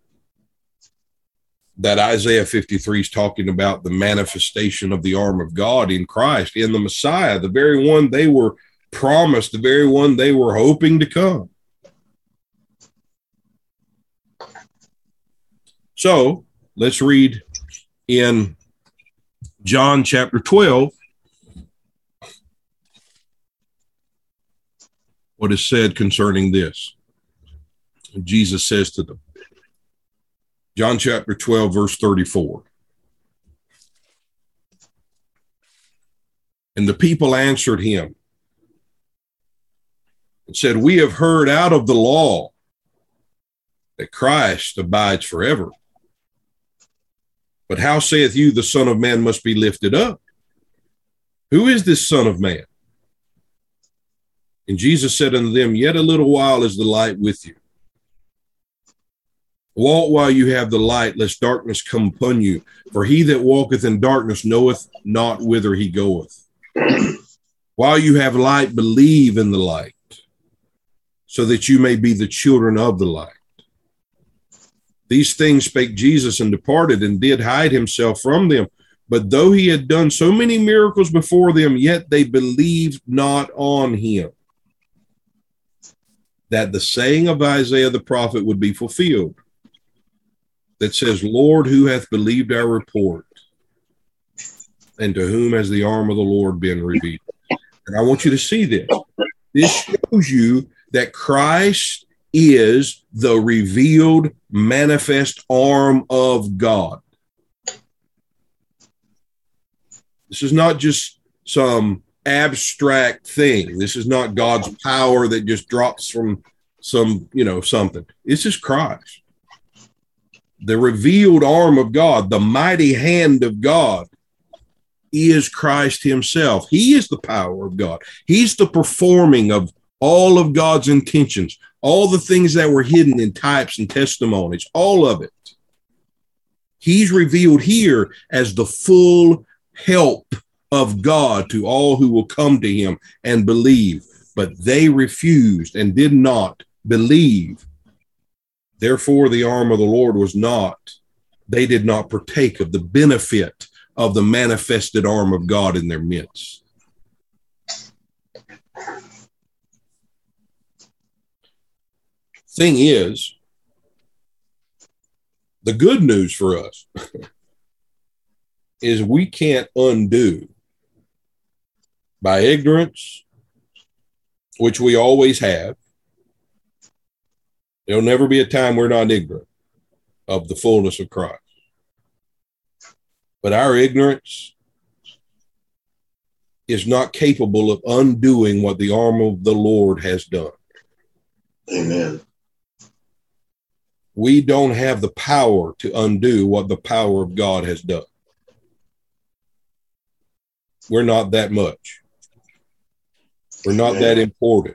[SPEAKER 1] that Isaiah fifty-three is talking about the manifestation of the arm of God in Christ, in the Messiah, the very one they were promised, the very one they were hoping to come. So let's read in John chapter twelve what is said concerning this. Jesus says to them, John chapter twelve, verse thirty-four. And the people answered him and said, we have heard out of the law that Christ abides forever. But how saith you the Son of Man must be lifted up? Who is this Son of Man? And Jesus said unto them, yet a little while is the light with you. Walk while you have the light, lest darkness come upon you. For he that walketh in darkness knoweth not whither he goeth. While you have light, believe in the light, so that you may be the children of the light. These things spake Jesus, and departed, and did hide himself from them. But though he had done so many miracles before them, yet they believed not on him, that the saying of Isaiah the prophet would be fulfilled, that says, Lord, who hath believed our report? And to whom has the arm of the Lord been revealed? And I want you to see this. This shows you that Christ is the revealed, manifest arm of God. This is not just some abstract thing. This is not God's power that just drops from some, you know, something. This is Christ. The revealed arm of God, the mighty hand of God, is Christ himself. He is the power of God. He's the performing of all of God's intentions, all the things that were hidden in types and testimonies, all of it. He's revealed here as the full help of God to all who will come to him and believe, but they refused and did not believe. Therefore, the arm of the Lord was not, they did not partake of the benefit of the manifested arm of God in their midst. Thing is, the good news for us is we can't undo by ignorance, which we always have. There'll never be a time we're not ignorant of the fullness of Christ. But our ignorance is not capable of undoing what the arm of the Lord has done.
[SPEAKER 2] Amen.
[SPEAKER 1] We don't have the power to undo what the power of God has done. We're not that much. We're not that important.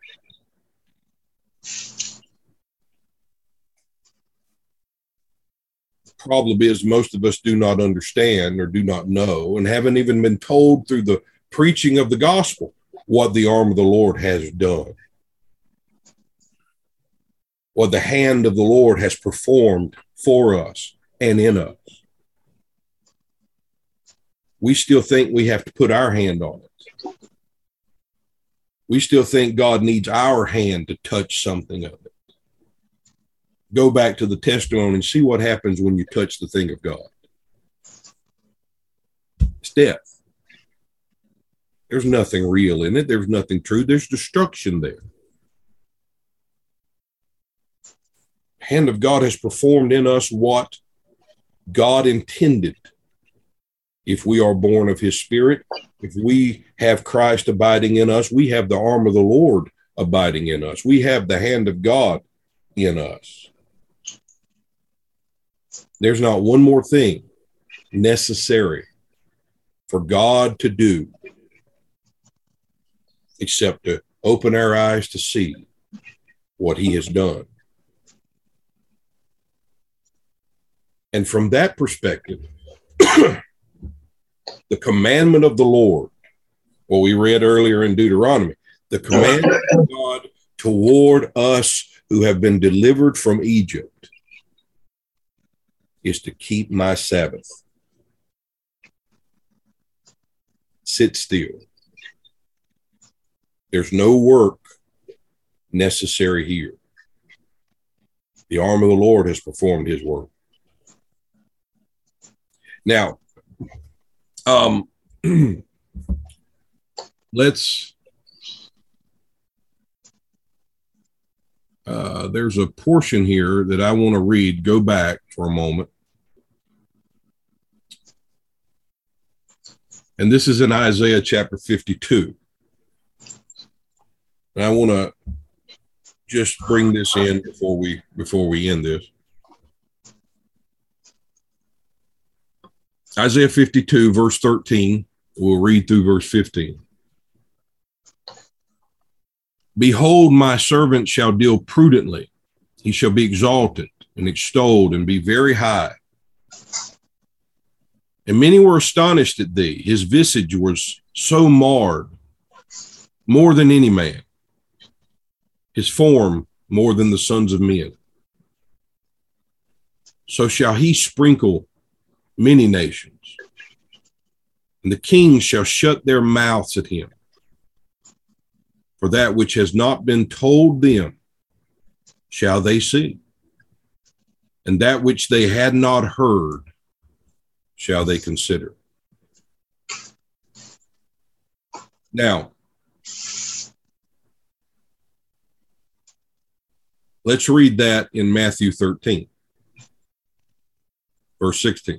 [SPEAKER 1] The problem is most of us do not understand or do not know and haven't even been told through the preaching of the gospel what the arm of the Lord has done. What the hand of the Lord has performed for us and in us. We still think we have to put our hand on it. We still think God needs our hand to touch something of it. Go back to the testimony and see what happens when you touch the thing of God. It's death. There's nothing real in it. There's nothing true. There's destruction there. Hand of God has performed in us what God intended. If we are born of his Spirit, if we have Christ abiding in us, we have the arm of the Lord abiding in us. We have the hand of God in us. There's not one more thing necessary for God to do except to open our eyes to see what he has done. And from that perspective, the commandment of the Lord, what we read earlier in Deuteronomy, the commandment of God toward us who have been delivered from Egypt is to keep my Sabbath. Sit still. There's no work necessary here. The arm of the Lord has performed his work. Now, um, let's, uh, there's a portion here that I want to read. Go back for a moment. And this is in Isaiah chapter fifty-two. And I want to just bring this in before we, before we end this. Isaiah fifty-two, verse thirteen, we'll read through verse fifteen. Behold, my servant shall deal prudently. He shall be exalted and extolled and be very high. And many were astonished at thee. His visage was so marred, more than any man. His form more than the sons of men. So shall he sprinkle many nations, and the kings shall shut their mouths at him. For that which has not been told them shall they see, and that which they had not heard shall they consider. Now, let's read that in Matthew thirteen, verse sixteen.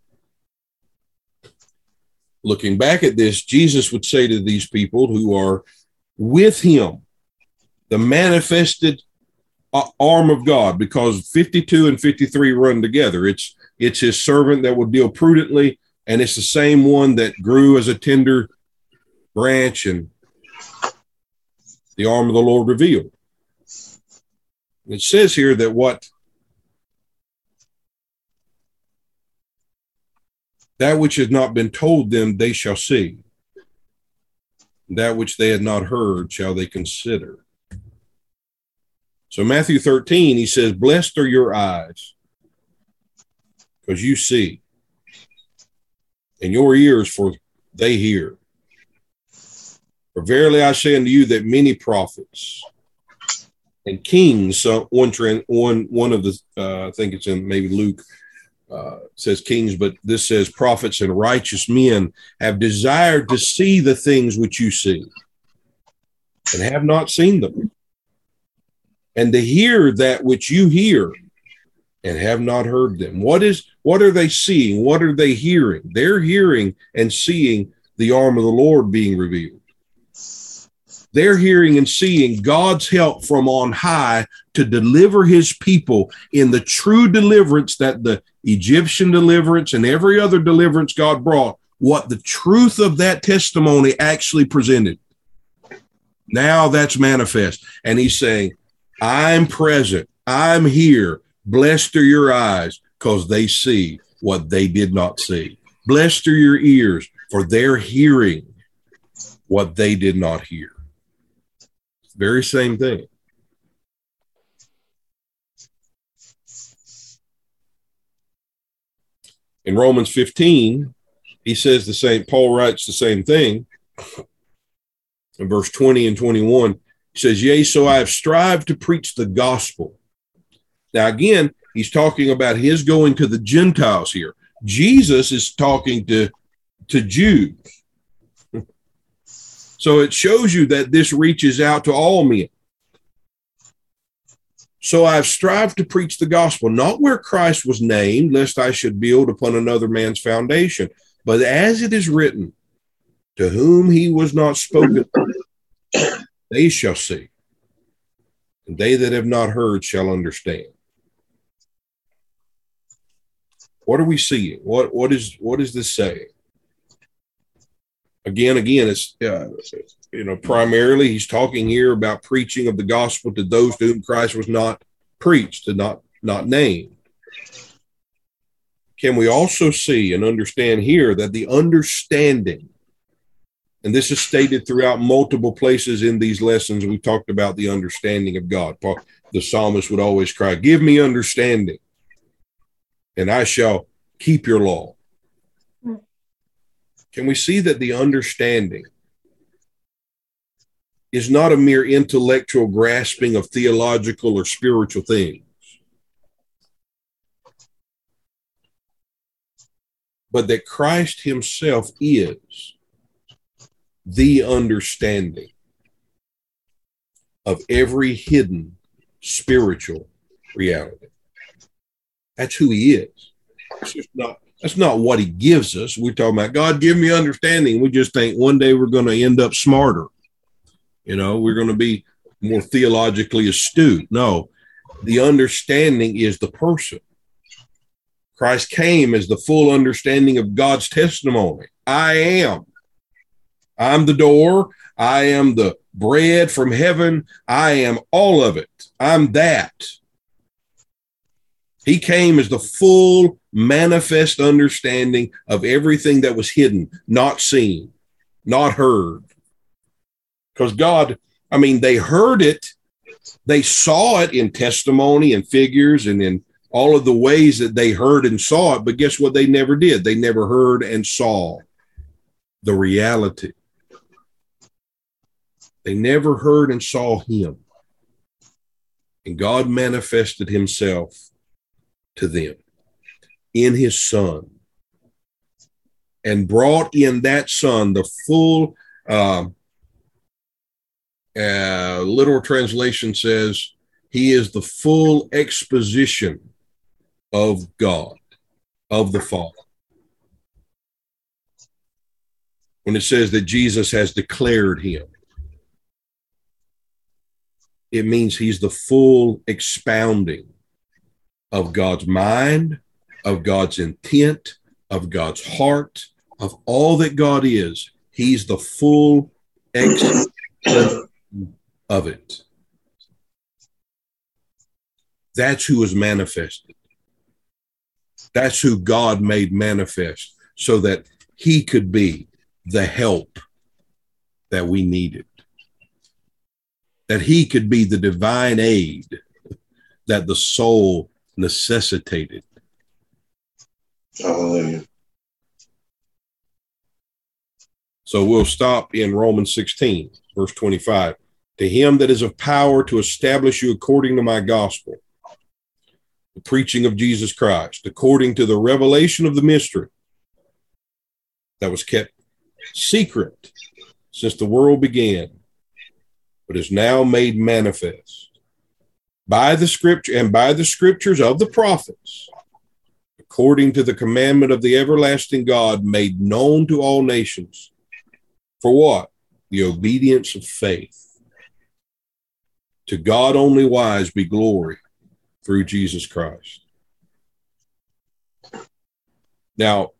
[SPEAKER 1] Looking back at this, Jesus would say to these people who are with him, the manifested arm of God, because fifty-two and fifty-three run together. It's, it's his servant that will deal prudently, and it's the same one that grew as a tender branch and the arm of the Lord revealed. It says here that what that which has not been told them, they shall see. That which they had not heard shall they consider. So Matthew thirteen, he says, blessed are your eyes, because you see, and your ears, for they hear. For verily I say unto you that many prophets and kings, uh, one, one, one of the, uh, I think it's in maybe Luke, uh, says kings, but this says prophets and righteous men have desired to see the things which you see and have not seen them, and to hear that which you hear and have not heard them. What is, what are they seeing? What are they hearing? They're hearing and seeing the arm of the Lord being revealed. They're hearing and seeing God's help from on high to deliver his people in the true deliverance that the Egyptian deliverance and every other deliverance God brought, what the truth of that testimony actually presented. Now that's manifest. And he's saying, I'm present. I'm here. Blessed are your eyes, because they see what they did not see. Blessed are your ears, for they're hearing what they did not hear. Very same thing. In Romans fifteen, he says the same, Paul writes the same thing. In verse twenty and twenty-one, he says, yea, so I have strived to preach the gospel. Now, again, he's talking about his going to the Gentiles here. Jesus is talking to, to Jews. So it shows you that this reaches out to all men. So I've strived to preach the gospel, not where Christ was named, lest I should build upon another man's foundation, but as it is written, to whom he was not spoken, they shall see, and they that have not heard shall understand. What are we seeing? What, what is, what is this saying? Again, again, it's, uh, you know, primarily he's talking here about preaching of the gospel to those to whom Christ was not preached and not, not named. Can we also see and understand here that the understanding, and this is stated throughout multiple places in these lessons, we talked about the understanding of God. The psalmist would always cry, give me understanding, and I shall keep your law. Can we see that the understanding is not a mere intellectual grasping of theological or spiritual things, but that Christ himself is the understanding of every hidden spiritual reality? That's who he is. It's just not, that's not what he gives us. We're talking about, God, give me understanding. We just think one day we're going to end up smarter. You know, we're going to be more theologically astute. No, the understanding is the person. Christ came as the full understanding of God's testimony. I am. I'm the door. I am the bread from heaven. I am all of it. I'm that. He came as the full manifest understanding of everything that was hidden, not seen, not heard. Because God, I mean, they heard it. They saw it in testimony and figures and in all of the ways that they heard and saw it. But guess what? They never did. They never heard and saw the reality. They never heard and saw him. And God manifested himself to them in his son and brought in that son the full, uh, uh, literal translation says, he is the full exposition of God, of the Father. When it says that Jesus has declared him, it means he's the full expounding of God's mind, of God's intent, of God's heart, of all that God is. He's the full expression of it. That's who is manifested. That's who God made manifest so that he could be the help that we needed. That he could be the divine aid that the soul necessitated.
[SPEAKER 2] Hallelujah.
[SPEAKER 1] So we'll stop in Romans sixteen, verse twenty-five. To him that is of power to establish you according to my gospel, the preaching of Jesus Christ, according to the revelation of the mystery that was kept secret since the world began, but is now made manifest by the scripture and by the scriptures of the prophets, according to the commandment of the everlasting God, made known to all nations. For what? The obedience of faith. To God only wise be glory through Jesus Christ. Now,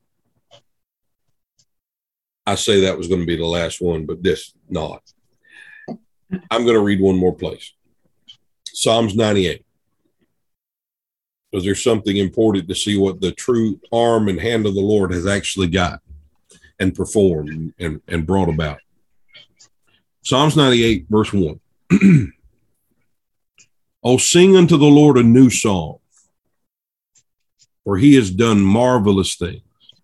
[SPEAKER 1] I say that was going to be the last one, but this not. I'm going to read one more place. Psalms ninety-eight. Because there's something important to see what the true arm and hand of the Lord has actually got and performed and, and brought about. Psalms ninety-eight, verse one. Oh, sing unto the Lord a new song, for he has done marvelous things.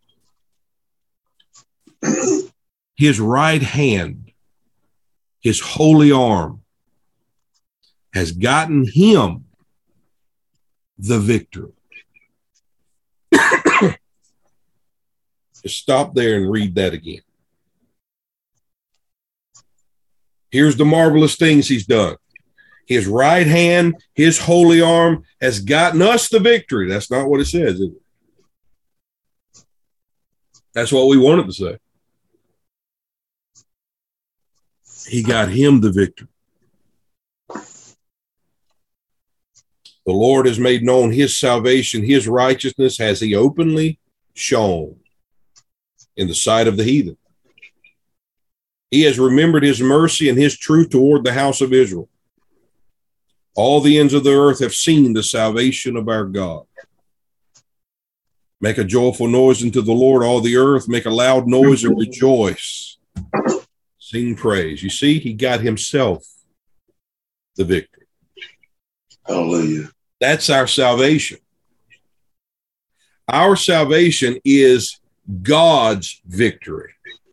[SPEAKER 1] His right hand, his holy arm, has gotten him the victory. Just stop there and read that again. Here's the marvelous things he's done. His right hand, his holy arm has gotten us the victory. That's not what it says, is it? That's what we wanted to say. He got him the victory. The Lord has made known his salvation, his righteousness has he openly shown in the sight of the heathen. He has remembered his mercy and his truth toward the house of Israel. All the ends of the earth have seen the salvation of our God. Make a joyful noise unto the Lord, all the earth. Make a loud noise and rejoice. Sing praise. You see, he got himself the victory.
[SPEAKER 2] Hallelujah.
[SPEAKER 1] That's our salvation. Our salvation is God's victory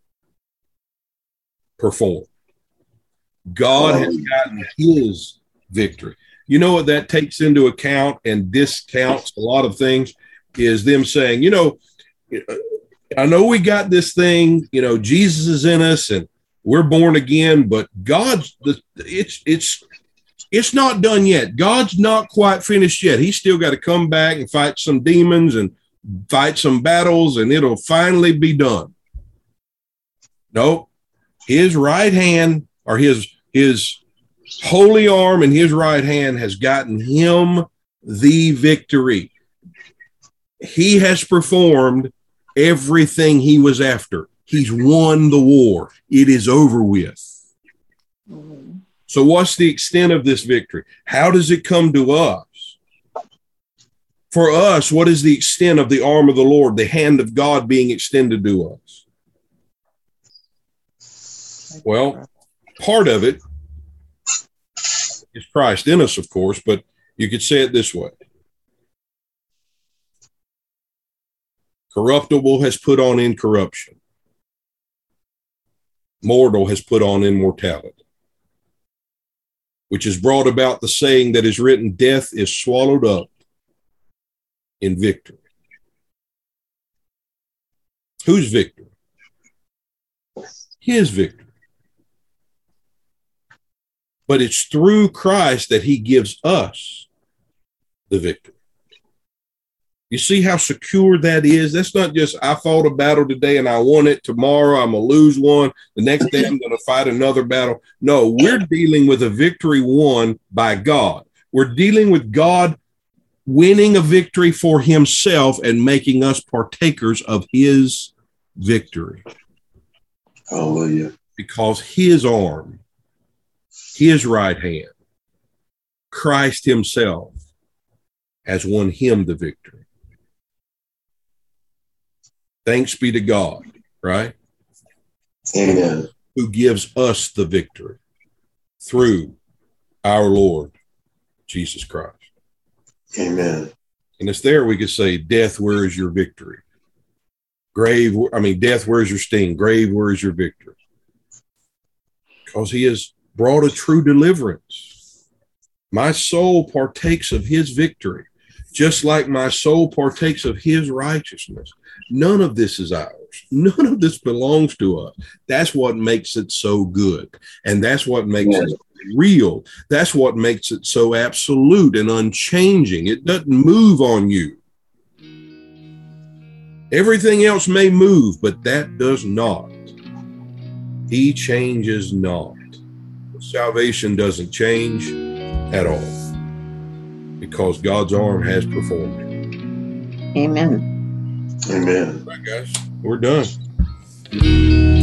[SPEAKER 1] performed. God has gotten his victory. You know what that takes into account and discounts a lot of things is them saying, you know, I know we got this thing, you know, Jesus is in us and we're born again, but God's the it's it's it's not done yet. God's not quite finished yet. He's still got to come back and fight some demons and fight some battles, and it'll finally be done. No, his right hand or his his holy arm and his right hand has gotten him the victory. He has performed everything he was after. He's won the war. It is over with. Mm-hmm. So what's the extent of this victory? How does it come to us? For us, what is the extent of the arm of the Lord, the hand of God being extended to us? Well, part of it is Christ in us, of course, but you could say it this way. Corruptible has put on incorruption. Mortal has put on immortality, which has brought about the saying that is written, death is swallowed up in victory. Whose victory? His victory. But it's through Christ that he gives us the victory. You see how secure that is? That's not just, I fought a battle today and I won it. Tomorrow I'm going to lose one. The next day I'm going to fight another battle. No, we're dealing with a victory won by God. We're dealing with God winning a victory for himself and making us partakers of his victory.
[SPEAKER 2] Hallelujah.
[SPEAKER 1] Because his arm, his right hand, Christ himself has won him the victory. Thanks be to God, right?
[SPEAKER 2] Amen.
[SPEAKER 1] Who gives us the victory through our Lord Jesus Christ.
[SPEAKER 2] Amen.
[SPEAKER 1] And it's there we could say, death, where is your victory? Grave, I mean, death, where's your sting? Grave, where is your victory? Because he has brought a true deliverance. My soul partakes of his victory, just like my soul partakes of his righteousness. None of this is ours. None of this belongs to us. That's what makes it so good. And that's what makes
[SPEAKER 2] Yeah.
[SPEAKER 1] it real. That's what makes it so absolute and unchanging. It doesn't move on you. Everything else may move, but that does not. He changes not. Salvation doesn't change at all because God's arm has performed it.
[SPEAKER 3] Amen.
[SPEAKER 2] Amen.
[SPEAKER 1] All right, guys, we're done.